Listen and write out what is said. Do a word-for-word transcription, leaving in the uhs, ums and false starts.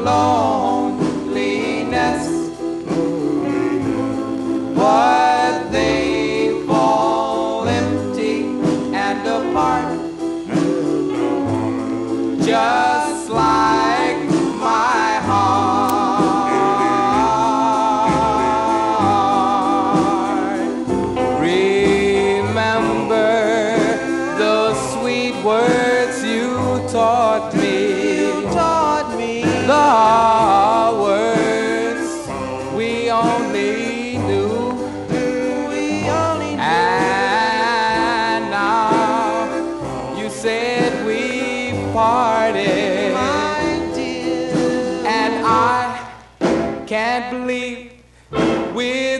loneliness, but they fall empty and apart, just like my heart. Remember the sweet words you taught me, You taught me the words we only knew, we only knew. and now you said we parted, My dear, and I can't believe we're